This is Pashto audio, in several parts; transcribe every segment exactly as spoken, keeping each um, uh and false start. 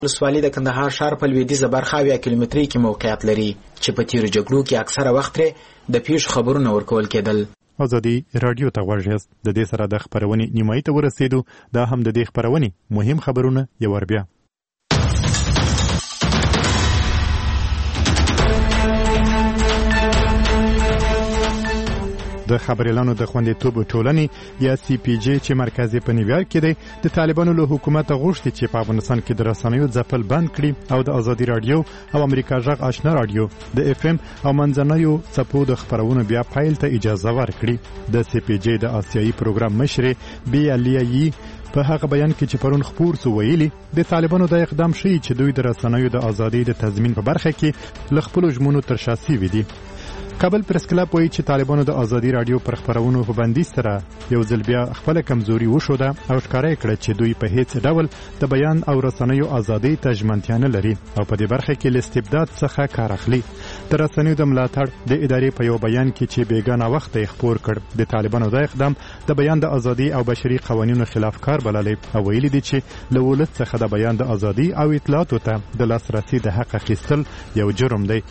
ولسوالي د کندهار ښار په لویدیځه برخه اویا کیلومترۍ کې موقعیت لري چې په تیرو جګړو کې اکثره وخت ترې د پیښو خبرونه ورکول کېدل. ازادي رادیو ته غوږ یاست. د دې سره د خپرونې نیمایي ته ورسېدو. دا هم د دې خپرونې مهم خبرونه یو ور بیا. د خبریالانو د خوندیتوب ټولنې یا سی پی جی چې مرکز په نیویارک کې دی د طالبانو له حکومت غوښتي چې په افغانستان کې د رسنیو ځپل بند کړي او د ازادي رادیو او امریکا غږ آشنا رادیو د اف ام او منځنیو څپو د خبرونو بیا پیل ته اجازه ورکړي. د سی پی جی د آسیایي پروګرام مشر بی الیایی په هغه بیان کې چې پرون خپور سو ویلي د طالبانو د اقدام شي چې دوی د رسنیو د ازادۍ د تضمین په برخه کې ل خپل ژمنو تر شا سوي دي. کابل پریس کلب وایي چې طالبانو د ازادي رادیو پر خبرونو په بندیز سره یو ځل بیا خپل کمزوري وښوده او ښکاره کړه چې دوی په هیڅ ډول د بیان او رسنیو ازادۍ ته ژمنتیا نه لري او په دې برخه کې له استبداد څخه کار اخلي. د رسنیو د ملاتړ د ادارې په یو بیان کې چې بیګانه وخت یې خپور کړ د طالبانو د اقدام د بیان د ازادۍ او بشري قوانینو خلاف کار بللی او ویلي دي چې له ولس څخه د بیان د ازادۍ او اطلاعاتو ته د لاسرسي د حق اخیستل یو جرم دی.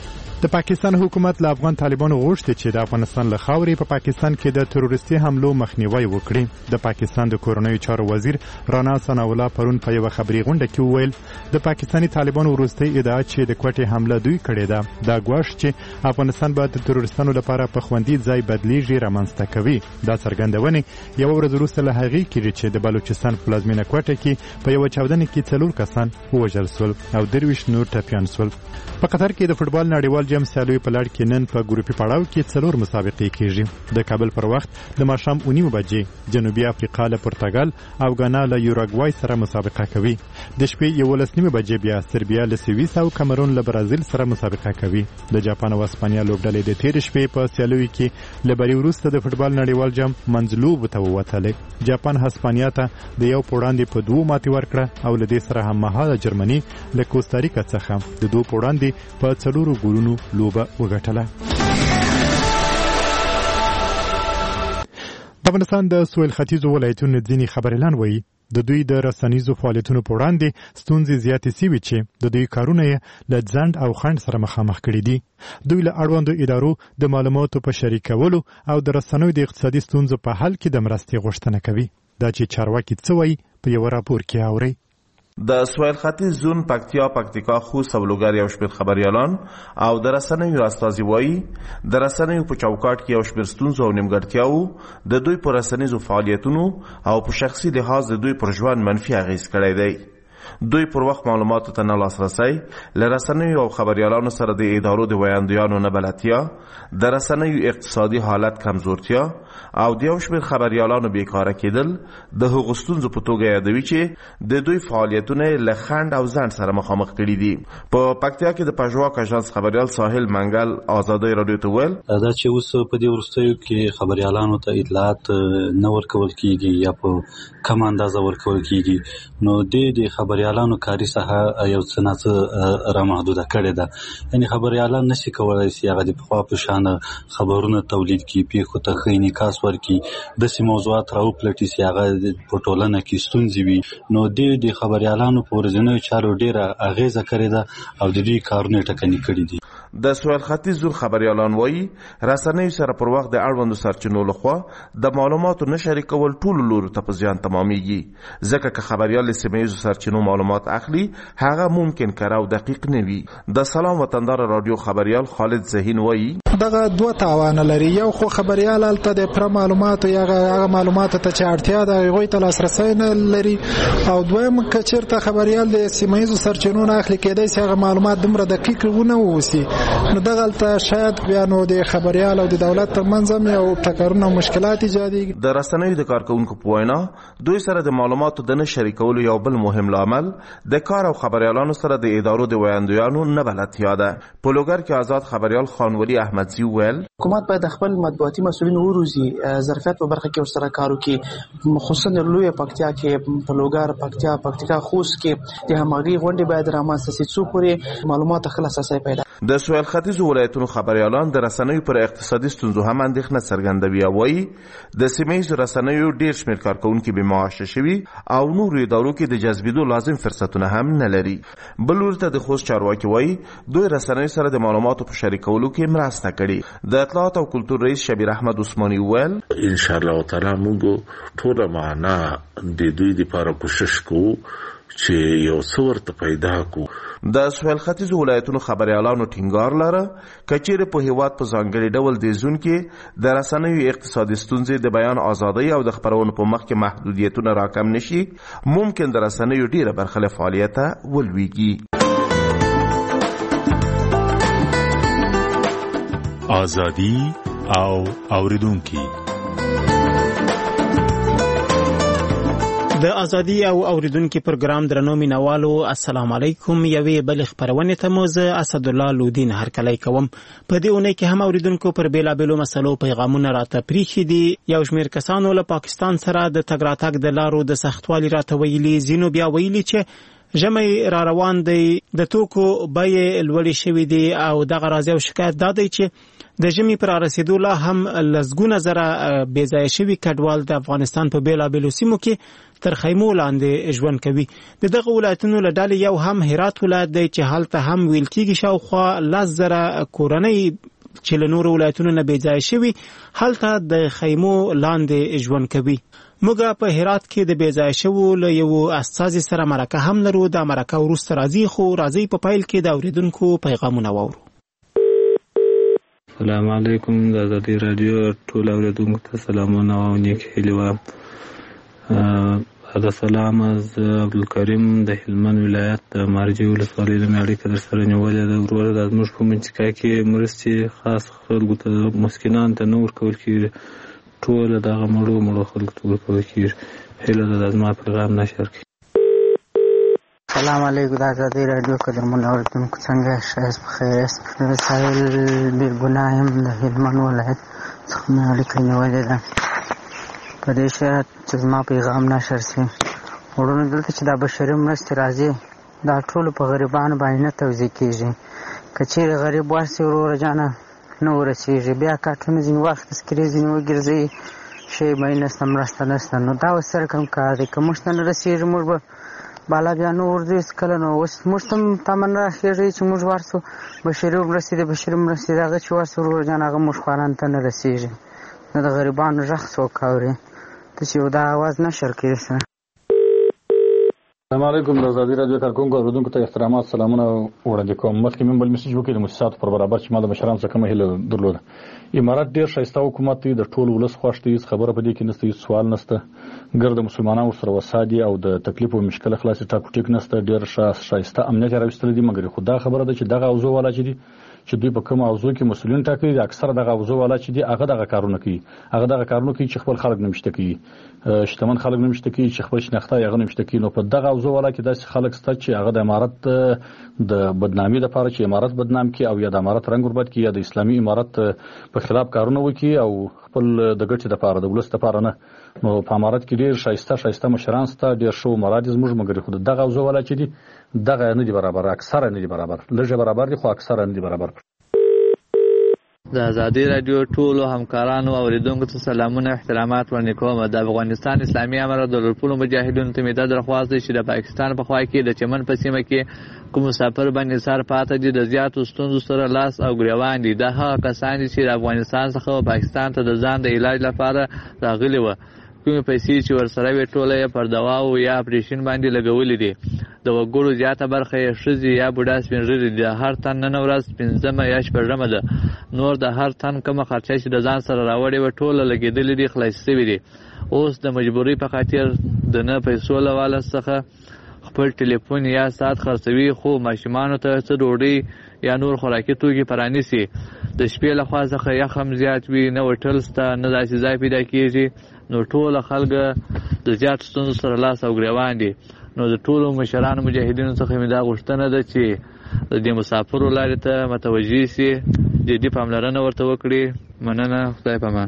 د پاکستان حکومت له افغان طالبانو غوښتي چې د افغانستان له خاورې په پاکستان کې د تروریستي حملو مخنیوي وکړي. د پاکستان د کورنیو چارو وزیر رانا ثناءالله پرون په یوه خبري غونډه کې وویل د پاکستاني طالبانو وروستۍ ادعا چې د کوټې حمله دوی کړې ده دا ګواښ چې افغانستان به د تروریستانو لپاره په خوندي ځای بدلیږي رامنځته کوي. دا څرګندونې یوه ورځ وروسته له هغې کېږي چې د بلوچستان په پلازمینه کوټه کې په یوه چاودنه کې څلور کسان ووژل سول او درویشت نور ټپیان سول. په قطر کې د فوټبال نړیوال جام سیالیو په لړ کې نن په ګروپي پړاو کې څلور مسابقې کېږي. د کابل پر وخت د ماښام اوه نیمې بجې جنوبي افریقا له پرتګال او غانا له یوراګوای سره مسابقه کوي. د شپې یولس نیمې بجې بیا سربیا له سویس او کامرون له برازیل سره مسابقه کوي. د جاپان او اسپانیا لوبډلې د تېرې شپې په سیالیو کې له بري وروسته د فوټبال نړیوال جام منځلوبو ته ووتلې. جاپان هسپانیا ته د یو په وړاندې په دوو ماتې ورکړه او له دې سره هممهاله جرمني له کوستاریکا څخه د دوو په وړاندې په څلورو ګولونو لوبه وګټله. د افغانستان د سویل ختیځو ولایتونو ځینې خبریالان وایي د دوی د رسنیزو فعالیتونو په وړاندې ستونزې زیاتې سوي چې د دوی کارونه یې له ځنډ او خنډ سره مخامخ کړي دي. دوی له اړوندو ادارو د معلوماتو په شریکولو او د رسنیو د اقتصادي ستونزو په حل کې د مرستې غوښتنه کوي. دا چې چارواکي څه وایي په یو راپور کې اورئ. د سویل ختیځ زون پکتیا پکتیکا خوست او لوګر یو شمېر خبریالان او د رسنیو استازي وایي د رسنیو په چوکاټ کې یو شمېر ستونزو او نیمګړتیاوو د دوی په رسنیزو فعالیتونو او په شخصي لحاظ د دوی پر ژوند منفي اغېز کړی دی. دوی پر وخت معلوماتو ته نه لاسرسی، له رسنیو او خبریالانو سره د ادارو د ویاندویانو نه بلدتیا، د رسنیو اقتصادي حالت کمزورتیا او د یو شمېر خبریالانو بیکاره کېدل د هغو ستونزو په توګه یادوي چې د دوی فعالیتونه له خنډ او ځنډ سره مخامخ کړي دي. په پکتیا کې د پژواک اژانس خبریال ساحل منګل ازادۍ رادیو ته ویل دا چې اوس په دې وروستیو کې خبریالانو ته اطلاعات نه ورکول کېږي یا په کم اندازه ورکول کېږي نو د دې خبریالانو کاري ساحه یو څه ناڅه رامحدوده کړې ده. یعنې خبریالان نشي کولی چې هغه د پخوا په شان خبرونه تولید کړي، پیښو ته ښه انعکاس ورکړي، داسې موضوعات راوپلټي چې هغه په ټولنه کې ستونزې وي. نو د دې خبریالانو په ورځنیو چارو ډېره اغېزه کړې ده او د دوی کارونه یې ټکني کړي دي. د سویل ختیځ زون خبریالان وایي رسنیو سره پر وخت د اړوندو سرچینو لخوا د معلوماتو نه شریکول ټولو لورو ته په زیان تمامیږي، ځکه که خبریال له سیمه ییزو سرچینو معلومات اخلي هغه ممکن کره او دقیق نه وي. د سلام وطندار رادیو خبریال خالد زهین وایي دغه دوه تاوانه لري. یو خو خبریال هلته د پوره معلوماتو یا هغه معلوماتو ته چې اړتیا ده هغوی ته لاسرسی نه لري، او دویم که چېرته خبریال د سیمه ییزو سرچینو نه اخلي کېدی شي هغه معلومات دومره دقیق ونه اوسي، نو دغه هلته شاید بیا نو د خبریال او د دولت ترمنځ هم یو ټکرونه او مشکلات ایجادېږي. د رسنیو د کارکوونکو په وینا دوی سره د معلوماتو د نه شریکولو یو بل مهم لامل د کار او خبریالانو سره د ادارو د ویاندویانو نه بلدتیا ده. په لوګر کې آزاد خبریال خانولی احمد نادزي وویل حکومت باید خپل مطبوعاتي مسؤلین وروزي ظرفیت په برخه کې ورسره کار وکړي، خصوصا د لوی پکتیا کې په لوګر پکتیا پکتیکا خوست کې د همغږي غونډې باید رامنځته شي څو پورې معلومات خلاص اساس پیدا. د سویل ختیځو ولایتونو خبريالان د رسنیو پر اقتصادي ستونزو هم اندېښنه څرګندوي او وایي د سیمه ییزو رسنیو ډېر شمېر کارکوونکي بې معاشه شوي او نورو ادارو کې د جذبېدو لازم فرصتونه هم نه لري. بل لوري ته د خوست چارواکي وایي دوی رسنیو سره د معلوماتو په شریکولو کې مرسته کړې. د اطلاعات او کلتور رئیس شبیر احمد عثماني وویل ان شاء الله تعالی موږ ټوله معنا د دوی لپاره کوشش کوو چې یو څه ورته پیدا کو. د سویل ختیځو ولایتونو خبريالانو ټینګار لره کچېره په هیواد په ځانګړي ډول د زون کې د رسنیو اقتصادي ستونزې د بیان ازادۍ او د خبرونو په مخ کې محدودیتونه راکم نشي، ممکن د رسنیو ډیره برخه له فعالیته ولویږي. ازادي او اوریدونکي د ازادي او اوریدونکو پروګرام درنو مینوالو السلام علیکم. یوې بل خبرونه ته مو زه اسد الله لودین هرکلی کوم. په دې اونۍ کې هم اوریدونکو پر بیلابېلو مسلو پیغامونه راته پریښي دي. یو شمېر کسانو له پاکستان سره د تګ راتګ د لارو د سختوالي راته ویلي، ځینو بیا ویلي چې ژمی را روان دی، د توکو بیې لوړې شوې دي او دغه راځي او شکایت دا دی چې د ژمي پر رسیدو لا هم لسګونه زره بې ځایه شوي کډوال د افغانستان په بیلابېلو سیمو کې تر خیمو لاندې ژوند کوي. د دغه ولایتونو له ډلې یو هم هرات ولایت دی چې هلته هم ویل کېږي شاوخوا لس زره کورنۍ چې له نورو ولایتونو نه بې ځایه شوي هلته د خیمو لاندې ژوند کوي. موږ په هرات کې د بې ځایه شوو له یو استازي سره مرکه هم لرو. دا مرکه وروسته راځي، خو راځي په پیل کې د اوریدونکو پیغامونه واورو. السلام علیکم. د ازادي رادیو ټول اوریدونکو ته سلامونه او نیک هیلې وایم. د سلام از عبدالکریم د هلمند ولایت د مارجې ولسوالۍ له مې اړیکه در سره نیولې ده. وروره دا زموږ په منطقه کې مرستې خاص خلکو ته مسکینانو ته نه ورکول کېږي، ټوله دغه مړو مړو خلکو ته ورکول کېږي. هیله ده دا زما پیغام نشر کړي. السلام علیکم. د ازادي رادیو قدرمن اوریدونکو څنګه ښایست بخیر یاست؟ ساحل بیرګناه یم د هلمند ولایت څخه مې اړیکه نیولې ده په دې شرط چې زما پیغام نشر شي. وروڼو دلته چې دا بشري مرستې راځي دا ټولو په غریبانو باندې نه توزیع کېږي. که چیرې غریب ورسي وروره جانه نه ورسېږي، بیا کاټونه ځینې وخت تذکرې ځینې وګرځوي شی به یې نشته، مرسته نشته. نو دا اوس سره کوم کار دی؟ که موږ ته نه رسېږي موږ به بالا بیا نو ورځو هېڅکله نو اوس موږ ته هم تمه نه راخېږي چې موږ ورسو بشري مرستې د بشري مرستې د هغه چې ورسو وروره جان هغه موږ خوارانو ته نه رسېږي. نو د غریبانو غږ څوک اوري؟ ته چې یو دا اواز نشر کړي سره. السلام علیکم. د ازادي رادیو کارکونکو اوریدونکو ته احترامات سلامونه وړاندې کوم. مخکې مې بل میسج وکړی د موسساتو پر برابر چې ما د مشرانو څخه کومه هیله درلوده. امارات ډېر ښایسته حکومت دی، د ټول ولس خوښ دی، هېڅ خبره په دې کې نشته، هېڅ سوال نشته. ګرد مسلمانان ورسره وسا دي او د تکلیف او مشکله خلاصې ټاکو ټیک نشته. ډېر ښایسته امنیت یې راویستلی دی. مګر خو دا خبره ده چې دغه اوضاع والا چې دي چې دوی په کومه اوضاع کې مسؤلین ټاکلي دي، اکثره دغه اوضاع والا چې دي هغه دغه کارونه کوي هغه دغه کارونه کوي چې خپل خلک نه مشته کوي، شتمن خلک نه مشته کوي، چې خپل شناخته یې هغه نه مشته کوي. نو په دغه اوضاع والا کې داسې خلک شته چې هغه د امارت د بدنامي لپاره چې امارت بدنام کړي او یا د امارت رنګ وربد کړي یا د اسلامي امارت په خلاف کارونه وکړي او خپل د ګټې لپاره د ولس لپاره نه. نو په امارت کې ډېر ښایسته ښایسته مشران شته، ډېر ښه عمرا دي زموږ، مګر خو دغه اوضاع والا چې دي دغه نه دي برابر، اکثره نه دي برابر، لږه برابر دي خو اکثره نه دي برابر. د ازادي رادیو ټولو همکارانو او اوریدونکو ته سلامونه او احترامات وړاندې کوم. د افغانستان اسلامي امارت د لوړپوړو مجاهدینو ته مې دا درخواست دی چې د پاکستان په خوا کې د چمن په سیمه کې کوم مسافر باندې سر پاته دي د زیاتو ستونزو سره لاس او ګریوان دي. دا هغه کسان دي چې د افغانستان څخه پاکستان ته د ځان د علاج لپاره راغلي وو. کومې پیسې چې ورسره وې ټوله یې پر دوا او یا اپریشن باندې لګولې دي. د وګړو زیاته برخه یې ښځې یا بوډا سپین ږیري دي. د هر تن نن ورځ پنځمه یا شپږمه ده. نور د هر تن کومه خرچه چې د ځان سره راوړې وه ټوله لګېدلې دي، خلاص شوي دي. اوس د مجبورۍ په خاطر د نه پیسو له واله څخه خپل ټلیفون یا ساعت خرڅوي، خو ماشومانو ته څه ډوډۍ یا نور خوراکي توکي پرانیسي. د شپې له خوا څخه یخ هم زیات وي، نه هوټل شته، نه داسې ځای پیدا کېږي. نو ټوله خلک د زیاتو ستونزو سره لاس او ګریوان دي. نو د ټولو مشرانو مجاهدینو څخه مې دا غوښتنه ده چې د دې مسافرو لارې ته متوجه سي، جدي پاملرنه ورته وکړي. مننه، خدای پامان.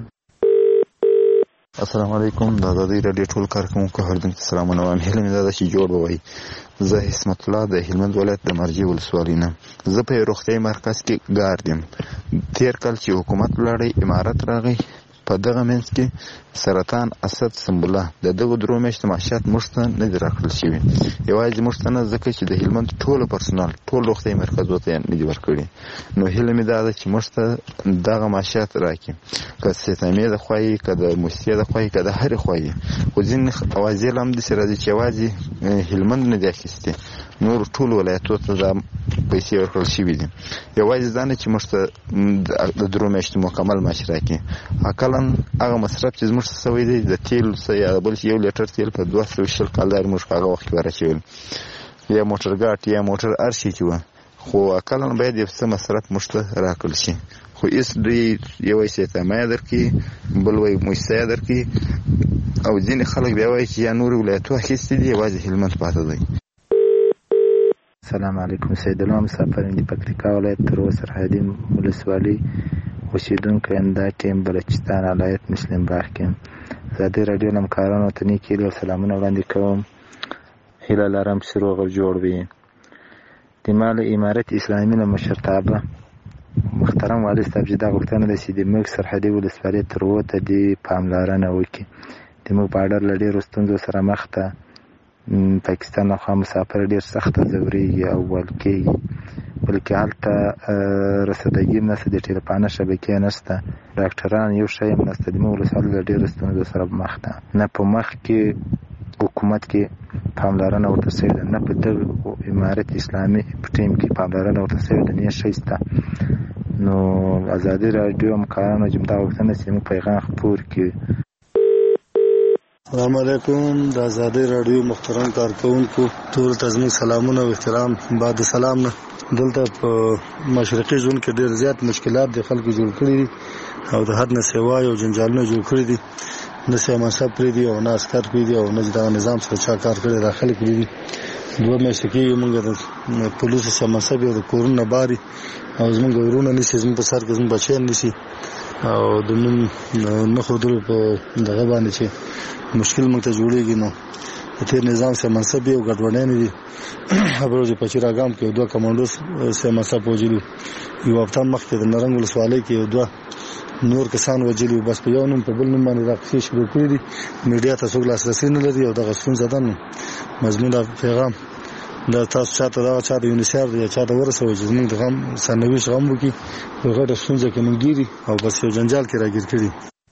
السلام علیکم. د ازادۍ راډیو ټول کارکوونکو اورېدونکو ته سلامونه وایم. هیله مې دا ده چې جوړ به وئ. زه حسمت الله د هلمند ولایت د مرجې ولسوالۍ نه. زه په یو روغتیایي مرکز کې ګارد یم. تېر کال چې حکومت ولاړی، امارت راغی، په دغه منځ کې سرطان، اسد، سنبله د دغو درو میاشتو معاشات موږ ته نه دي راکړل شوي. یوازې موږ ته نه، ځکه چې د هلمند ټولو پرسونال ټول روغتیایي مرکزو ته نه دي ورکړي. نو هیله مې دا ده چې موږ ته دغه معاشات راکړي، که ستامې د خوا یي، که د موسسې د خوا یي، که د هرې خوا یي. خو ځینې اوازې لا همداسې راځي چې یوازې هلمند نه دي اخیستې، نور ټول ولایتو ته دا پیسې ورکړل شوي دي. یوازې دا نه چې موږ ته د درو میاشتو مکمل معاش راکړي. اقلا هغه مصرف چې زموږ څه سوی دی د تیلو څه یا بل یو لیټر تیل په دوه سوه شل کالداري موږ په هغه وخت کې ورچول، یا موټر ګاټ یا موټر هر شي چې وه، خو اقلا باید یو څه مصرف موږ ته راکړل شي. خو هېڅ دوی یو وایي سیتامه درکړي، بل وایي موسسه درکړي، او ځینې خلک بیا وایي چې یا نورې ولایتو اخیستي دي، یوازې هلمند پاته دی. السلام علیکم. سید الله مسافر د پکتیکا ولایت ترو سرحدي ولسوالۍ اوسیدونکی یم. دا ټیم بلوچستان ولایت مسلم باغ کې. ازادۍ راډیو له همکارانو ته نیک هیلې او سلامونه وړاندې کوم. هیله لرم چې روغ او جوړ وي. د ما له امارت اسلامي نه مشرتابه محترم والي صاحب چې دا غوښتنه ده چې د موږ سرحدي ولسوالۍ ترو ته دې پاملرنه وکړي. د موږ په اډر له ډېرو ستونزو سره مخ ته پاکستان خوا مسافر ډېر سخته ځورېږي او ول کېږي، بلکې هلته رسیدګي هم نشته، د ټلیفونه شبکې نشته، ډاکټران یو شی هم نشته. د موږ ولسوالۍ له ډېرو ستونزو سره مخ ده. نه په مخ کې حکومت کې پاملرنه ورته شوې ده، نه په دغه امارت اسلامي په ټیم کې پاملرنه ورته شوې ده، نه شی شته. نو ازادۍ راډیو همکارانو چې دا غوښتنه چې موږ پیغام خپور کړي. السلام علیکم. د ازادۍ راډیو محترم کارکوونکو ټول ته زموږ سلامونه او احترام. بعد سلام نه، دلته په مشرقي زون کې ډېر زیات مشکلات د خلکو جوړ کړي دي او د حد نه سیوا او جنجالونه جوړ کړي دي. نه سیاسي منصب پرې دي او نه عسکر پرې دي او نه د نظام سره چا کار کړی داخلي کړي دي. دوه میاشتې کېږي موږ د پولیسو سیاسي منصب یو د کورونه باري او زموږ ورونه نیسي، زموږ په سر کې زموږ بچیان نیسي او د نوم نه ښودلو په دغه باندې چې مشکل موږ ته جوړېږي. نو د تېر نظام سیاسي منصب یو ګډوډیانې دي. خبرو چې په چراګام کې دوه کمانډو سیاسي منصب وجلي، یو هفته مخکې د نرنګ ولسوالۍ کې یو دوه نور کسان وجلي، بس په یو نوم په بل نوم باندې دا قصې شروع کړي دي. میډیا ته څوک لاسرسی نه لري او دغه ستونزه ده. نو مضمون دا پیغام دا تاسو چاته دا چا د یونیسیار یا چا د ورسوي چې زموږ د غم سرنوشت غم وکړي، په غټه ستونزه کې موږ ګیري او بس یو جنجال کې راګیر کړي.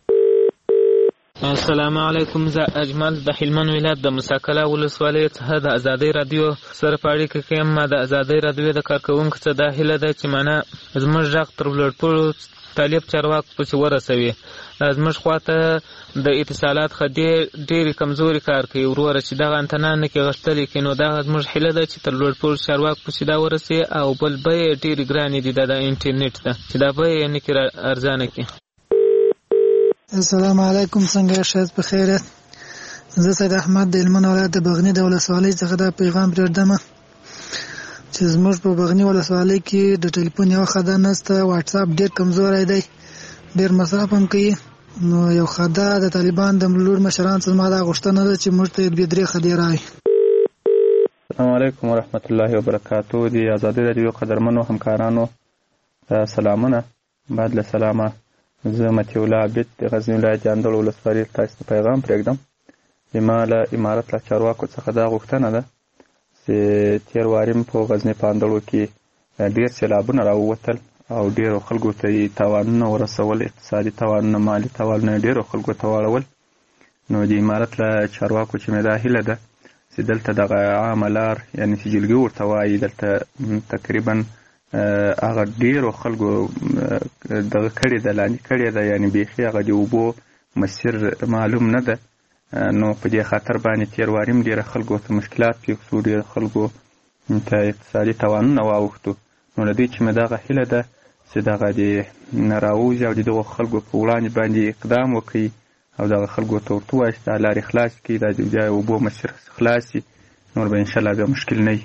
السلام علیکم. زه اجمل د هلمند ولایت د مساکله ولسوالۍ څخه د ازادۍ راډیو سره په اړیکه کې یم. د ازادۍ راډیو د کارکوونکو څخه دا هیله ده چې معنا زموږ غږ تر لوړپوړو طالب چارواکو پسې ورسوي. زموږ خواته د اتصالات خدي ډېرې کمزوري کار کوي وروره، چې دغه انتنا نه کې غښتلې کړي. نو دغه زموږ هیله ده چې تر لوړپوړو چارواکو پسې دا ورسي او بل بیې ډېرې ګرانې دي دا د انټرنیټ ده، چې دا بیې یې نه کړي ارزانه کړي. السلام علیکم. څنګه شاید په خیر یاست؟ زه سید احمد د هلمند ولایت د بغنی د ولسوالۍ څخه دا پیغام پرېږدم چې زموږ په بغنی ولسوالۍ کې د ټلیفون یو خدای نشته، واټس اپ ډېر کمزوری دی، ډېر مصرف هم کوي. نو یو خدای د طالبان د لوړ مشران څخه ما دا غوښتنه ده چې موږ ته دوې درې خدای راوړي. السلام علیکم ورحمت الله وبرکاتو. د ازادۍ راډیو قدرمنو همکارانو سلامونه. بعد له سلامه، زه متي الله عابد د غزني ولایت اندړ ولسوالۍ تاسو ته پیغام پرېږدم. زما له امارت له چارواکو څخه دا غوښتنه ده چې تېر واریم په غزني په اندړو کې ډېر سیلابونه راووتل او ډېرو خلکو ته یې تاوانونه ورسول، اقتصادي تاوانونه، مالي تاوانونه ډېرو خلکو ته واړول. نو د امارت له چارواکو چې مې دا هیله ده چې دلته دغه عامه لار یعنې چې جلګي ورته وایي، دلته تقریبا هغه ډېرو خلکو دغه کړې ده، لاندې کړې ده، یعنې بیخي هغه د اوبو مسیر معلوم نه ده. نو په دې خاطر باندې تېر واریم ډېره خلکو ته مشکلات پېښ شو، ډېر خلکو ته اقتصادي تاوانونه واوښتو. نو له دوی چې مې دغه هیله ده چې دغه د راووځي او د دغو خلکو په وړاندې باندې اقدام وکړي او دغه خلکو ته ورته ووایي چې دا لارې خلاصې کړي، دا د اوبو مسیر خلاص شي. نور به انشاءالله بیا مشکل نه.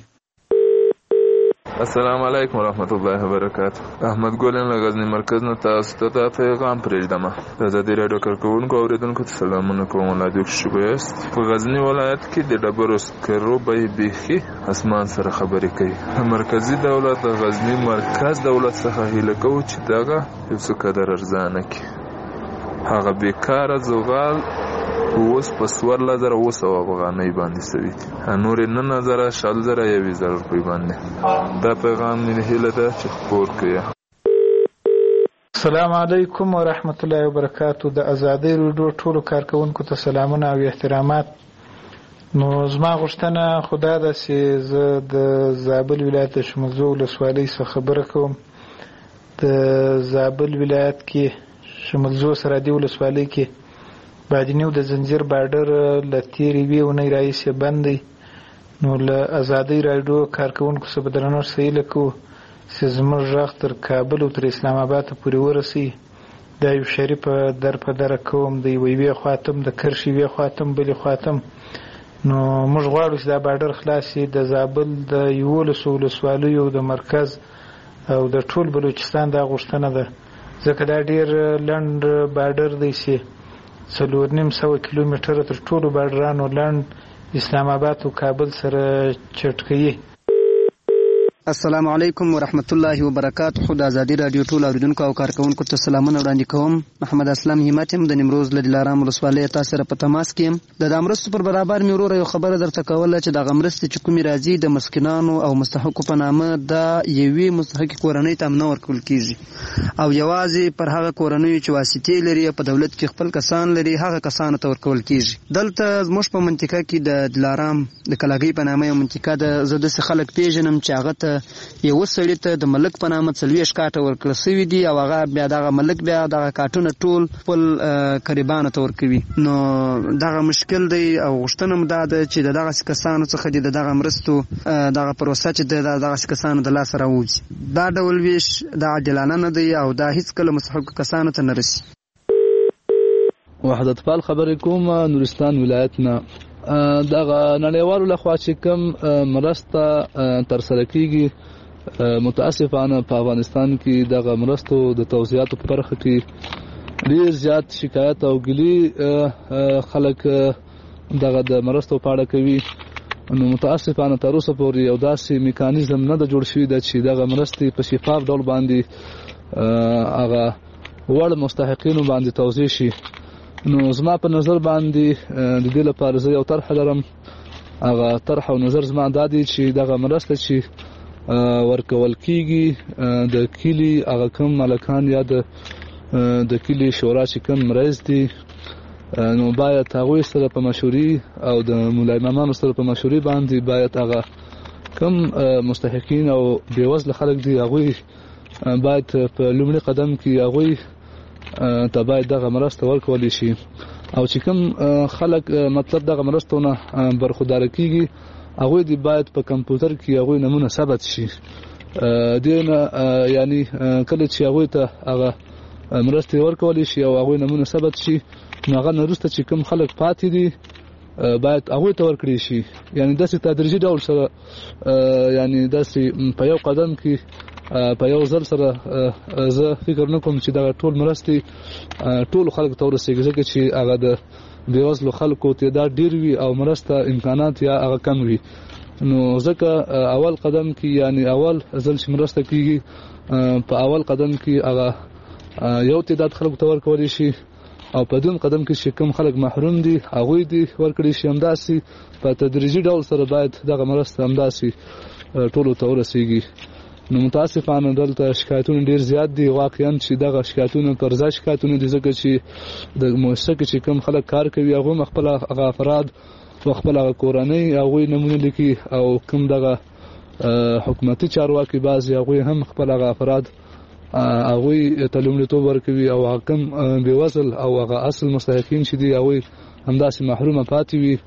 السلام علیکم ورحمت الله وبرکاته. احمد ګولن له غزنی مرکز نه تاسو ته دا پیغام پرېږدم. د ازادي راډیو کارکوونکو اوریدونکو ته سلامونه کوم. ولادي شوبه است په غزنی ولایت کې د ډبرو سکرو به بیخي اسمان سره خبرې کوي. مرکزی دولت د غزنی مرکز دولت څخه هیله کوي چې دغه یو څه قدر ارزانه کړي. هغه بیکاره زغال اوس په څوارلس زره اوه سوه افغانۍ باندې سوي دي، نورې نهه زره شل زره یوې زره روپۍ باندې. دا پیغام مې هیله ده چې خپور کړي. السلام علیکم ورحمت الله وبرکاتو. د ازادۍ راډیو ټولو کارکوونکو ته سلامونه او احترامات. نو زما غوښتنه خدا ده چې زه د زابل ولایت د شمولزو ولسوالۍ څخه خبره کوم. د زابل ولایت کې شمولزو سرحدي ولسوالۍ کې بادینیو د زنجیر بارډر له تېرې یوې اونۍ راهیسې بند دی. نو له ازادۍ راډیو کارکوونکو څخه په درنښت څه هیله کوو چې زموږ غږ تر کابل او تر اسلام آباد پورې ورسوي. دا یو شریفه در په دره کوم د یوې یوې خواتم د کرښې یوې خواتم بلې خواتم. نو موږ غواړو چې دا بارډر خلاص شي. د زابل د یولسو ولسوالیو د مرکز او د ټول بلوچستان دا غوښتنه ده، ځکه دا ډېر لنډ بارډر دی چې څلور نیم سوه کیلومتره تر ټولو بارډرانو لنډ اسلام آباد او کابل سره چټ کوي. السلام علیکم ورحمت الله وبرکاته. د ازادي راډیو ټول اوریدونکو او کارکوونکو ته سلامونه وړاندې کوم. محمد اسلام همت یم د نیمروز له دلارام ولسوالۍ تاسو سره په تماس کې یم. د دامرستو پر برابر مې وروره یو خبره درته کوله چې دغه مرستې چې کومې راځي د مسکینانو او مستحقو په نامه د یوې مستحقې کورنۍ ته هم نه ورکول کېږي او یوازې پر هغه کورنیو چې واسطې لري په دولت کې خپل کسان لري هغه کسانو ته ورکول کېږي. دلته زموږ په منطقه کې د دلارام د کلاګۍ په نامه یو منطقه ده. زه داسې خلک پیژنم چې هغه ته یو سړي ته د ملک په نامه څلوېښت کاټه ورکړل سوي دي او هغه بیا دغه ملک بیا دغه کاټونه ټول خپل قریبانو ته ورکوي. نو دغه مشکل دی او غوښتنه م دا ده چې د دغسې کسانو څخه دې د دغه مرستو دغه پروسه چې د دغسې کسانو د لاسه راووځي. دا ډول ویش دا عادلانه نه دی او دا هیڅکله مستحقو کسانو ته نه رسي. وحدت پال خبرې کوم نورستان ولایت نه. دغه نړیوالو لخوا چې کوم مرسته ترسره کیږي متاسفانه په افغانستان کې دغه مرستو د توزیعاتو په برخه کې ډیر زیات شکایت او ګیلي خلک دغه د مرستو په اړه کوي. نو متاسفانه تر اوسه پورې یو داسې میکانیزم نه ده جوړ شوی ده چې دغه مرستې په شفاف ډول باندې هغه وړ مستحقینو باندې توزیع شي. نو زما په نظر باندې د دې لپاره زه یو طرح لرم. هغه طرح او نظر زما دا دی چې دغه مرسته چې ورکول کیږي د کلی هغه کم ملکان یا د د کلی شورا چې کم رئیس دي نو باید هغوی سره په مشوري او د ملا امامانو سره په مشوري باندې باید هغه کم مستحقین او بېوزله خلک دي هغوی باید په لومړي قدم کې هغوی ته باید دغه مرسته ورکولی شي او چې کوم خلک مطلب دغه مرستو نه برخورداره کیږي هغوی دی باید په کمپیوټر کې هغوی نمونه ثبت شي. دې نه یعنی کله چې هغوی ته هغه مرستې ورکولی شي او هغوی نمونه ثبت شي نو هغه نه وروسته چې کوم خلک پاتې دي باید هغوی ته ورکړي شي. یعنی داسې تدریجي ډول سره یعنی داسې په یو قدم کې په یو ځل سره زه فکر نه کوم چې دغه ټول مرستې ټولو خلکو ته ورسېږي ځکه چې هغه د بېوزلو خلکو تعداد ډېر وي او مرسته امکانات یا هغه کم وي. نو ځکه اول قدم کې یعنی اول ځل چې مرسته کېږي په اول قدم کې هغه یو تعداد خلکو ته ورکولی شي او په دویم قدم کې چې کوم خلک محروم دي هغوی دي ورکړي شي. همداسې په تدریجي ډول سره باید دغه مرسته همداسې ټولو ته ورسېږي. نو متاسفانه دلته شکایتونه ډیر زیات دي. واقعا چې دغه شکایتونه پر ځای شکایتونه دي ځکه چې د مؤسسه کې چې کوم خلک کار کوي هغوی خپل هغه افراد او خپل هغه کورنۍ هغوی نمونه لیکي او کوم دغه حکومتي چارواکي بعضې هغوی هم خپل هغه افراد هغوی ته لومړیتوب ورکوي او هغه کوم بېوزل او هغه اصل مستحقین چې دي هغوی همداسې محرومه پاتې وي.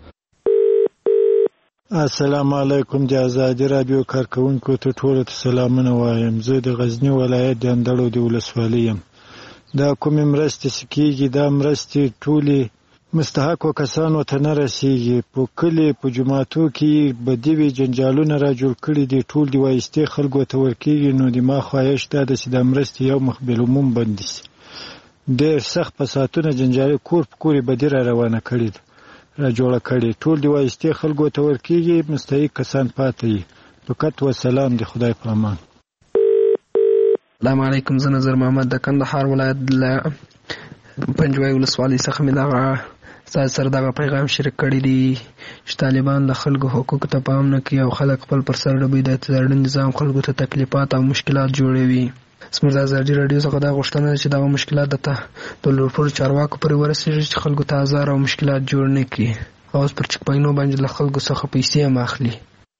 السلام علیکم. د ازادي راډیو کارکوونکو ته ټولو ته سلامونه وایم. زه د غزني ولایت د اندړو د ولسوالۍ یم. دا کومې مرستې چې کېږي دا مرستې ټولې مستحقو کسانو ته نه رسیږي. په کلي په جوماتو کې بدیوي جنجالونه را جوړ کړي دي، ټول د وایستې خلکو ته ورکېږي. نو د ما خواهش دا ده چې د مرستې یو مخ بالعموم بندي سي. ډېر سخت فسادونه جنجالي کور په کور بدي را روانه کړي ده را جوړه کړي، ټول د وایستې خلکو ته ورکېږي، مستحق کسان پاتې وي. فقط وسلام د خدای په امان. السلام علیکم، زه نظر محمد د کندهار ولایت له پنجوای ولسوالۍ څخه مې دغه ستاسو سره دغه پیغام شریک کړی دی چې طالبان د خلکو حقوقو ته پام نه کوي او خلک خپل پر سر ډبوي. د اعتدالي نظام خلکو ته تکلیفات او مشکلات جوړوي. زموږ د ازادي راډیو څخه دا غوښتنه ده چې دغه مشکلات د لوړپوړو چارواکو پورې ورسېږي چې خلکو ته ازار او مشکلات جوړ نه کړي. اوس پر چک پاینو باندې له خلکو څخه پیسې هم اخلي.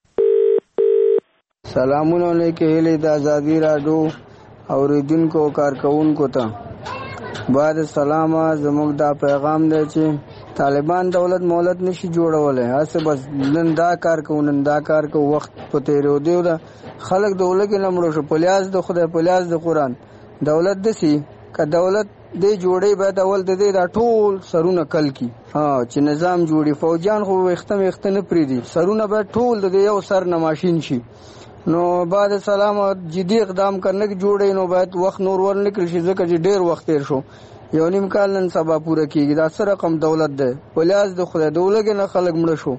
سلامونه علیکم هیلې د ازادي راډیو اوریدونکو او کارکونکو ته. بعد سلامه زموږ دا پیغام دی چې طالبان دولت مولت نشي جوړولی، هسې بس نن دا کار کوو نن دا کار کوو، وخت په تېرېدو ده، خلک د ولږې نه مړه شو. په لیاز د خدای په لیاز د قرآن دولت داسې که دولت دی جوړی باید اول د دې دا ټول سرونه کل کي چې نظام جوړي. فوجیان خو ویښته ویښته نه پرېږدي، سرونه باید ټول د یو سر نه ماشین شي. نو بعد سلام جدي اقدام کرنے کی جوړې نو باید وخت نور ور نکړي شي، ځکه چې ډېر وخت تیر شو. یو نیم کال نن سبا پوره کیږي. دا څه رقم دولت دی؟ ولیاز د خدای د ولږې نه خلک مړه شو.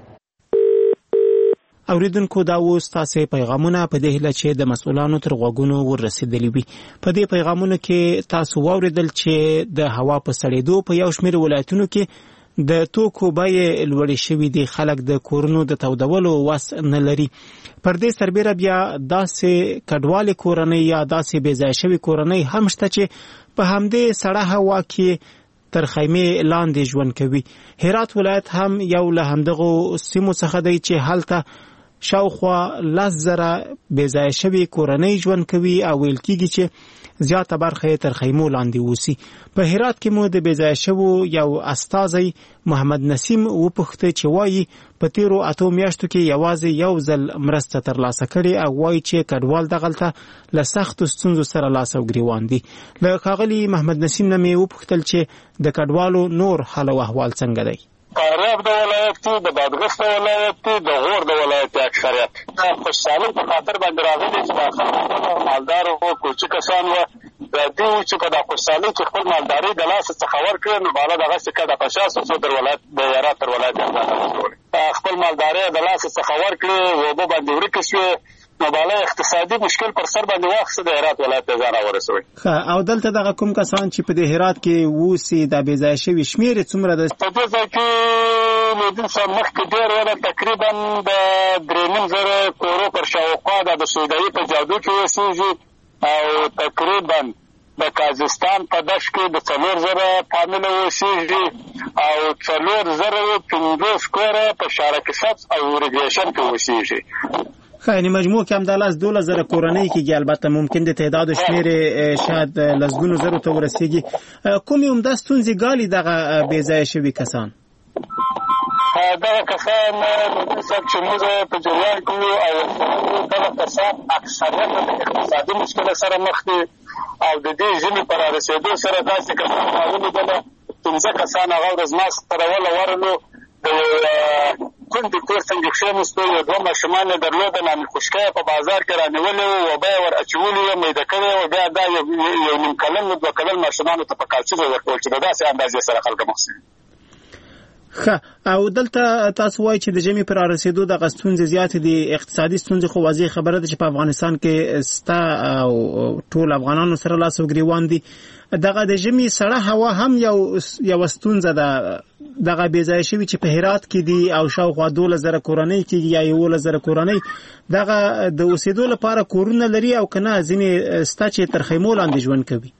اوریدونکو دا اوس تاسې پیغامونه په دې هیله چې د مسؤلانو تر غوږونو ورسېدلي وي. په دې پیغامونو کې تاسو واورېدل چې د هوا په سړېدو په یو شمېر ولایتونو کې د توکو بیې لوړې شوي دي، خلک د کورونو د تودولو وس نه لري. پر دې سربیره بیا داسې کډوالې کورنۍ یا داسې بې ځایه شوې کورنۍ هم شته چې په همدې سړه هوا کې تر خیمې لاندې ژوند کوي. هرات ولایت هم یو له همدغو سیمو څخه دی چې هلته شاوخوا لس زره بې ځایه شوې کورنۍ ژوند کوي او ویل کېږي چې زیاته برخه یې تر خیمو لاندې اوسي. په هرات کې مو د بې ځایه شوو یو استازی محمد نسیم وپوښته چې وایي په تیرو اتو میاشتو کې یوازې یو ځل مرسته ترلاسه کړې او وایي چې کډوال دغلته له سختو ستونزو سره لاس او ګریوان دي. له ښاغلي محمد نسیم نه مې وپوښتل چې د کډوالو نور حال او احوال څنګه دی. فاریاب د ولایت کې، د بادغیس د ولایت کې، د غور د ولایت اکثریت خوشحالۍ په خاطر باندې راغلي چې دا خلک مالدار او کوچي کسان وو. د دې چې په دا خوشحالۍ کې خپل مالداري د لاسه څخه ورکړي نو بالا دغسې که د پشاس څو در ولایت د هرات تر ولایت خپل مالداري د لاسه څخه ورکړي، اوبه باندې ورکې شوې نو بالا اقتصادي مشکل پر سر باندې واخیسته د هرات ولایت ته ځان راورسوي. او دلته دغه کوم کسان چې په دې هرات کې اوسي دا بې ځایه شوي شمېر یې څومره ده؟ په دې ځای کې له دې څخه مخکې ډېر وله تقریبا د درې نیم زره کورو پر شاوخوا دا د سودایي په جادو کې اوسېږي او تقریبا د کازستان په دشت کې د څلور زره فامیله اوسېږي او څلور زره پنځوس کوره په شارک سبز او ریګریشن کې اوسېږي. ښه، یعنې مجموع کې همدا لس دولس زره کورنۍ کېږي. البته ممکن د تعداد و شمېر شاید لسګونو زرو ته ورسېږي. کومې عمده ستونزې ګالي دغه بې ځایه شوي کسان؟ دغه کسان صاحب چې موږ په جریان کې وو او دغه کسان اکثریت د اقتصادي مشکل سره مخ دي او د دې ژمي په رارسېدو سره داسې کسان ما ولیدله پنځه کسان هغه ورځ ما سره وله ورلو د کونډې کور څنګه کښېناستو، یو دوه ماشومان یې درلودل، امیر خوشکیه په بازار کې رانیولې وو، وبه یې ور اچولې وه، میده کړې وه، بیا دا یو نیم کلن دوه کلن ماشومانو ته په کالچیزه ورکول چې د داسې اندازې سره خلک مخ شوي. ښه، او دلته تاسو وایي چې د ژمي پر رارسېدو دغه ستونزې زیاتې دي. اقتصادي ستونزې خو واضح خبره ده چې په افغانستان کې سته او ټول افغانانو سره لاس او ګریوان دي. دغه د ژمي سړه هوا هم یو یوه ستونزه ده. دغه بې ځایه شوي چې په هرات کې دي او شاوخوا دولس زره کورنۍ کېږي یا یولس زره کورنۍ دغه د اوسېدو لپاره کورونه لري او که نه ځینې سته چې تر خیمو لاندې ژوند کوي.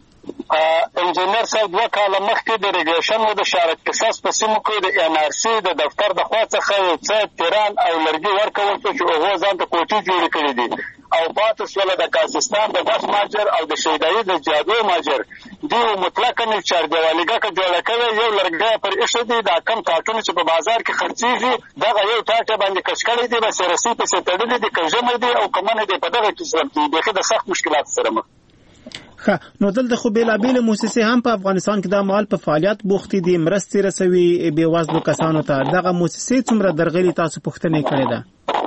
انجینر صاحب دوه کاله مخکې د ریګریشن و د شارک قصاص په سیمو کې د ان آر سي د دفتر د خوا څخه یو څه تیران او لرګي ورکول شو چې هغو ځان ته کوټې جوړې کړي دي او پاتې شوله د کازستان د بس ماجر او د شیدایي د جادو ماجر دوی مطلقاً چاردیوالیګه که جوړه کړې یو لرګی پر ایښی دی. دا کم ټاټونه چې په بازار کې خرڅېږي دغه یو ټاټ باندې کش کړی دی، بس رسۍ پسې تړلي دي، که ژمی دی او که منی دی، په دغه کې ژوند کوي. بیخي د سخت مشکلاتو سره مخ. ښه نو دلته خو بېلابېلې موسسې هم په افغانستان کې دا مهال په فعالیت بوختې دي، مرستې رسوي بېوزلو کسانو ته. دغه موسسې څومره درغلي تاسو پوښتنه کړې ده؟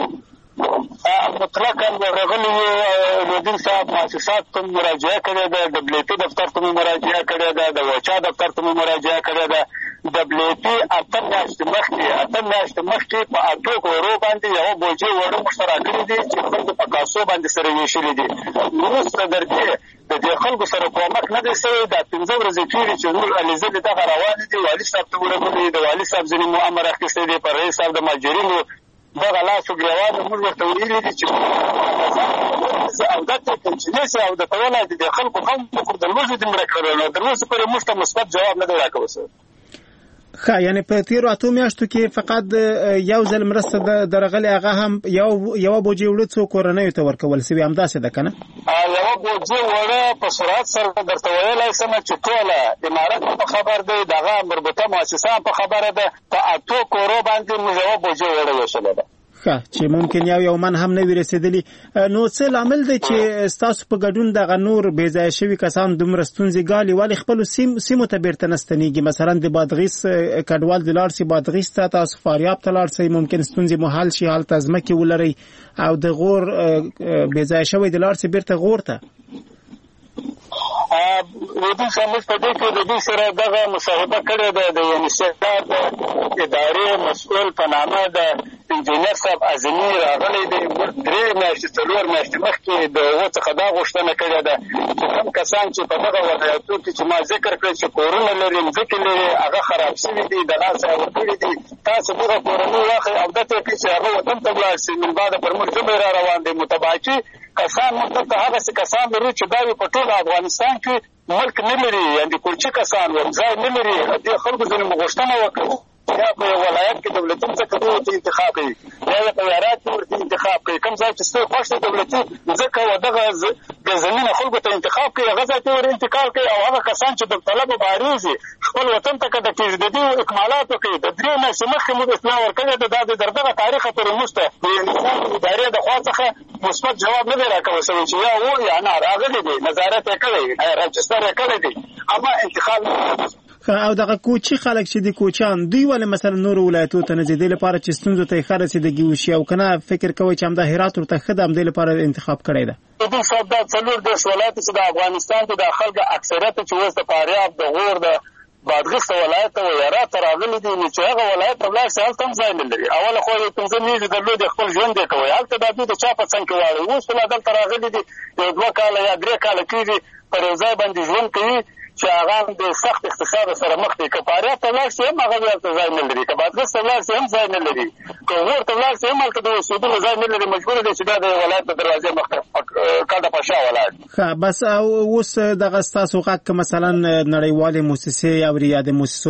مطلقاً راغلي نورالدین صاحب مؤسسات ته مراجعه کړې ده، ډبلیو پي دفتر ته مراجعه کړې ده، د وچا دفتر ته مراجعه کړې ده. ډبلیو پي اته میاشتې مخکې اته میاشتې مخکې په اتو کورو باندې یوه بوجۍ وړه موږ ته راکړي دي چې خلکو په کاسو باندې سره ویشلي دي. وروسته در دې د دې خلکو سره کومک نه دی شوی. دا پنځه ورځې کېږي چې زموږ علیزلې دغه روانې دي. والي صاحب ته ورغلي، د والي صاحب ځینې مو امر اخیستی دی، پر رئیس صاحب د ماجرینو دغه لاسو ګریوان موږ ورته ویلي دي چې او دا ته کنچینیسي او د توله د خلکو هم د لوږې د مړه کړل نو تر اوسه پورې موږ ته مثبت جواب نه دی راکوی شوی. ښه یعنې په تېرو اتو میاشتو کې فقط یو ځل مرسته درغلې، هغه هم یوه بوجۍ وړه څو کورنیو ته ورکول سوي، همداسې ده که نه؟ یوه بوجۍ وړه په سرعت سره درته ویلی شم چې ټوله امارت په خبر دی، دغه مربوطه مؤسسه هم په خبره ده. په اتو کورو باندې موږ یوه بوجۍ وړه ویشلې ده. ښه چې ممکن یو یو من هم نه وي رسېدلي. نو څه لامل دی چې ستاسو په ګډون دغه نور بې ځایه شوي کسان دومره ستونزې ګالي؟ ولې خپلو سیمو ته بیرته نه ستنېږي؟ مثلا د بادغیس کډوال دې لاړ شي بادغیس ته، تاسو فاریاب ته لاړ شئ، ممکن ستونزې مو حل شي، هلته ځمکې ولرئ، او د غور بې ځایه شوی دې لاړ شي بیرته غور ته. ودې موږ په دې کې د دې سره دغه مصاحبه کړې ده. د یونیسیف ادارې مسؤل په نامه د انجینر صاحب اعظمي راغلی دی. درې میاشتې څلور میاشتې مخکې د هغو څخه دا غوښتنه کړې ده چې کوم کسان چې په دغه ولایتو کې چې ما ذکر کړی چې کورونه لري، مځکې لري، هغه خراب شوي دي، د لاسه یې ورکړي دي، تاسو دغه کورنۍ واخلئ او دته کړئ چې هغه وطن ته ولاړ شي. من بعده پر موږ ژمی را روان دی. متباکي کسان موږ دلته هغسې کسان لرو چې دا په ټول افغانستان کې ملک نه لري، یعنې کورچي کسان ځای نه لري. دې خلکو ځینې مو غوښتنه وکړه یا په یو ولایت کې دولتي ځمکه دوی ورته انتخاب کوي، یا یې په ویرات کې ورته انتخاب کوي. کوم ځای چې ستاسو خوښ دی دولتي ځمکه و دغه د زمینه خلکو ته انتخاب کوي، هغه ځای ته ور انتقال کوي. او هغه کسان چې د طلبه بارېږي خپل وطن ته که د پي ایچ ډي اکمالات وکړي، د درې میاشتې مخکې موږ اطلاع ورکړې ده. دا د دغه تاریخه پورې موږ ته د انسان ادارې د خوا څخه مثبت جواب نه دی راکوی شوی چې یا و یا نه راغلی دی، نظارت یې کړی، راجستر یې کړی دی، اما انتخاب نه. او دغه کوچي خلک چې دي کوچیان، دوی ولې مثلا نورو ولایتو ته نه ځي؟ دې لپاره چې ستونزو ته یې ښه رسېدګي وشي، او که نه فکر کوئ چې همدا هرات ورته ښه ده، همدې لپاره انتخاب کړی ده؟ دې صاحب دا څلور دېرش ولایته چې د افغانستان کې د خلکو اکثریت چې اوس د فاریاب، د غور، د بادغیس ولایت ته ویرات ته راغلي دي، نو چې هغه ولایت ته ولاړ شي هلته هم ځای نه لري. اوله خو یې پنځه میاشتې درلودې خپل ژوند یې کوی، هلته دا دوی د چا په څنګ کې واړوي. اوس لا دلته راغلي دي، یو دوه کاله یا درې کاله کېږي پر یو ځای باندې ژوند کوي چې هغه د سخت اقتصاد سره مخ دي. که فاریاب ته ولاړ شي هم هغه هلته ځای نه لري، که بادغیس ته ولاړ شي هم ځای نه لري، که غور ته ولاړ شي هم هلته د اوسېدلو ځای نه لري. مجبور دی چې دا د ولایت د دروازې مخ ته کډه په شا ولاړ. ښه بس اوس دغه ستاسو غږ که مثلا نړیوالې موسسې اوري یا د موسسو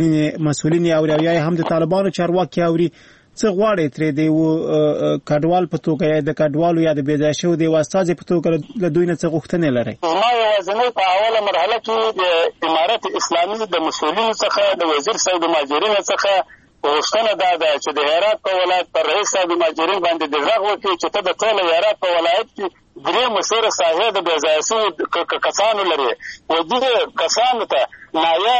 مسؤلین اوري او یا هم د طالبانو چارواکي اوري، څه غواړئ ترې د یو کډوال په توګه یا د کډوالو یا د بې ځایه شوو د یو استازي په توګه له دوی نه څه غوښتنې لرئ؟ ما یوازینی په اوله مرحله کې د امارت اسلامي د مسؤلینو څخه، د وزیر صاحب د مهاجرینو څخه غوښتنه دا ده چې د هرات په ولایت پر رئیس صاحب د مهاجرین باندې د غږ وکړي چې ته د ټول هرات په ولایت کې درې مشهوره ساحې د بې ځایه شوو کسانو لري، و دې کسانو ته نایه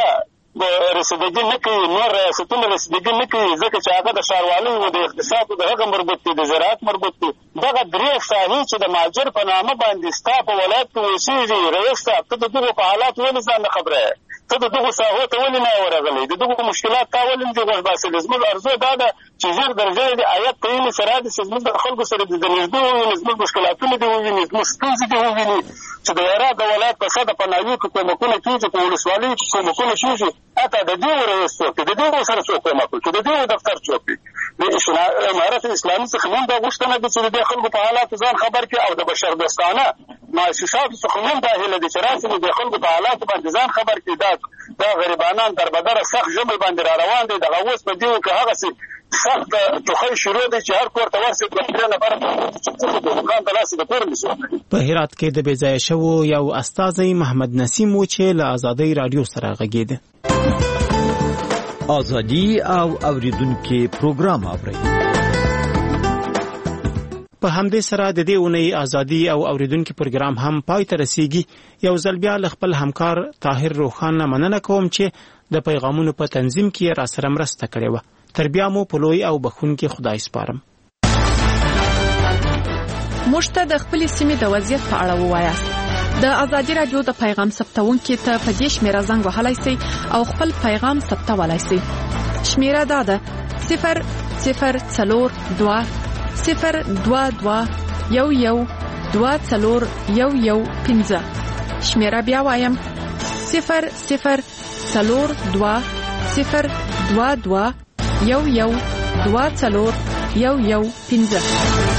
رسیدګي نه کوي، نور ریاستونه رسیدګي نه کوي، ځکه چې هغه د ښاروالۍ و د اقتصاد د هغه مربوط دي، د زراعت مربوط دي. دغه درې ساحې چې د مهاجر په نامه باندې ستا په ولایت کې اوسېږي، رئیس صاحب ته د دغو په حالات ولې ځان نه خبره یې؟ ته د دغو ساحو ته ولې نه ورغلی؟ د دغو مشکلات تا ولې نه دي غوږ باسلي؟ زموږ ارزو دا ده چې ژر درژر د عایت تعین سره دي چې زموږ د خلکو سره د نږدې وویني، زموږ مشکلاتونه دې وویني، زموږ ستونزې دې وویني، چې د هرات د ولایت په سطحه په ناحیو کې کومکونه کېږي، په ولسوالیو کې کومکونه کېږي، حتی د دې رئیس څوک دی، د دې سره څوک کومک وکړي، د دې دفتر څوک دی. د امارت اسلامي څخه هم دا غوښتنه ده چې د دې خلکو په حالاتو ځان خبر کړي، او د بشردوستانه مؤسساتو څخه هم دا هیله ده چې راسي د خلکو په حالاتو باندې ځان خبر کړي. دا دا غریبانان دربدره سخت ژمی باندې را روان دي. دغه اوس په دې کې هغسې سخت ټوخی شروع دی چې هر کور ته ورسېد دوه درې نفره چې څه د دوکان ته لاسې د کور نیسي. په هرات کې د بې ځایه شوو یو استازی محمد نسیم و چې له ازادۍ راډیو سره غږېده. ازادي او اوریدونکو پروګرام اوري. په همدې سره د دې اونۍ ازادي او اوریدونکو پروګرام هم پای ته رسیږي. یو ځل بیا له خپل همکار طاهر روخان نه مننه کوم چې د پیغامونو په تنظیم کې را سره مرسته کړې و. تر بیا مو په لوی او بخښونکي خدای سپارم. موږ ته د خپل سیمې د وضعیت په اړه ووایاست. د ازادي رادیو د پیغام ثبتونکو ته په دې شمیره زنګ وهلای شئ او خپل پیغام ثبتولای شئ. شمیره دا ده صفر صفر څلور دوه صفر دوه دوه یو یو دوه څلور یو یو پنځه. شمیره بیا وایم صفر صفر څلور دوه صفر دوه دوه یو یو دوه څلور یو یو پنځه.